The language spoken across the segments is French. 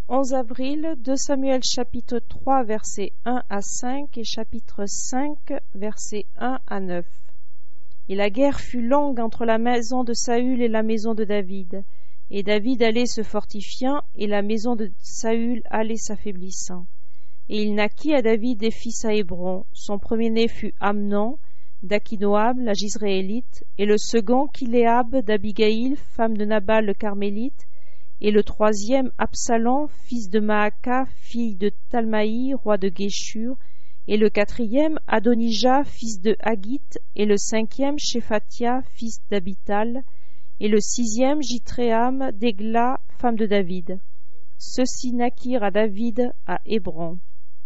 11 avril, 2 Samuel chapitre 3 versets 1 à 5 et chapitre 5 versets 1 à 9. Et la guerre fut longue entre la maison de Saül et la maison de David, et David allait se fortifiant, et la maison de Saül allait s'affaiblissant. Et il naquit à David des fils à Hébron. Son premier-né fut Amnon, d'Akinoam, la Jizréélite, et le second Kiléab d'Abigaïl, femme de Nabal le Carmélite, et le troisième Absalom, fils de Maaka, fille de Talmaï, roi de Géshur, et le quatrième Adonijah, fils de Haggith, et le cinquième Shephatia, fils d'Abital, et le sixième Jitréam d'Egla, femme de David. Ceux-ci naquirent à David à Hébron.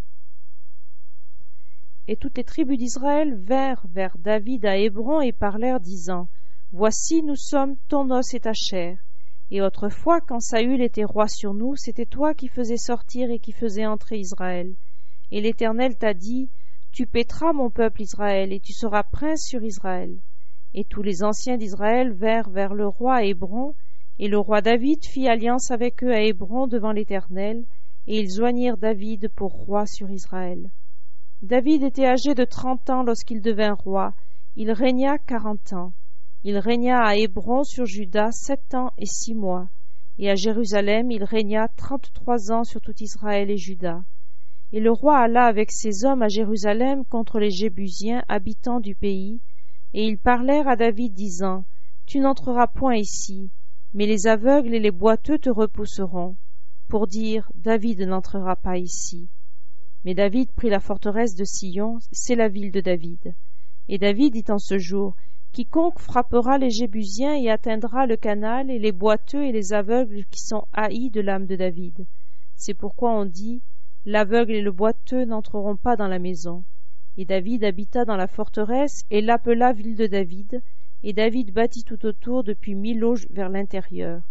Et toutes les tribus d'Israël vinrent vers David à Hébron et parlèrent, disant: Voici, nous sommes ton os et ta chair. Et autrefois, quand Saül était roi sur nous, c'était toi qui faisais sortir et qui faisais entrer Israël. Et l'Éternel t'a dit: Tu paîtras mon peuple Israël, et tu seras prince sur Israël. Et tous les anciens d'Israël vinrent vers le roi à Hébron, et le roi David fit alliance avec eux à Hébron devant l'Éternel, et ils joignirent David pour roi sur Israël. David était âgé de 30 ans lorsqu'il devint roi. Il régna 40 ans. Il régna à Hébron sur Juda 7 ans et 6 mois, et à Jérusalem il régna 33 ans sur tout Israël et Juda. Et le roi alla avec ses hommes à Jérusalem contre les Jébusiens, habitants du pays, et ils parlèrent à David, disant: Tu n'entreras point ici, mais les aveugles et les boiteux te repousseront, pour dire: David n'entrera pas ici. Mais David prit la forteresse de Sion, c'est la ville de David. Et David dit en ce jour: Quiconque frappera les Jébusiens et atteindra le canal, et les boiteux et les aveugles qui sont haïs de l'âme de David. C'est pourquoi on dit: L'aveugle et le boiteux n'entreront pas dans la maison. Et David habita dans la forteresse, et l'appela ville de David, et David bâtit tout autour depuis Millo vers l'intérieur.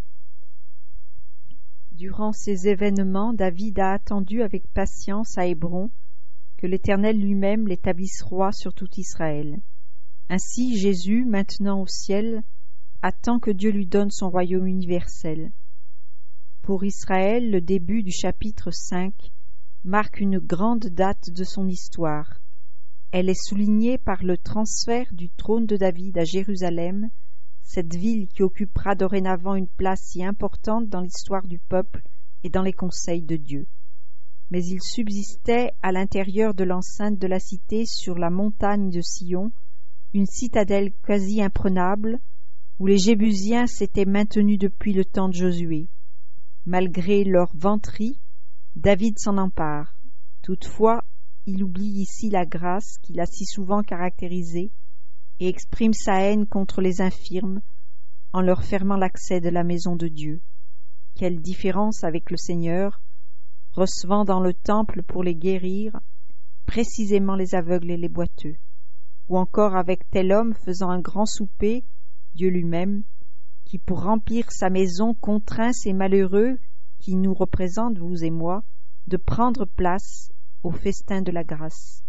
Durant ces événements, David a attendu avec patience à Hébron que l'Éternel lui-même l'établisse roi sur tout Israël. Ainsi Jésus, maintenant au ciel, attend que Dieu lui donne son royaume universel. Pour Israël, le début du chapitre 5 marque une grande date de son histoire. Elle est soulignée par le transfert du trône de David à Jérusalem, cette ville qui occupera dorénavant une place si importante dans l'histoire du peuple et dans les conseils de Dieu. Mais il subsistait à l'intérieur de l'enceinte de la cité, sur la montagne de Sion, une citadelle quasi imprenable, où les Jébusiens s'étaient maintenus depuis le temps de Josué. Malgré leur vanterie, David s'en empare. Toutefois, il oublie ici la grâce qui l'a si souvent caractérisé et exprime sa haine contre les infirmes en leur fermant l'accès de la maison de Dieu. Quelle différence avec le Seigneur, recevant dans le temple pour les guérir précisément les aveugles et les boiteux, ou encore avec tel homme faisant un grand souper, Dieu lui-même, qui pour remplir sa maison contraint ces malheureux qui nous représentent, vous et moi, de prendre place au festin de la grâce.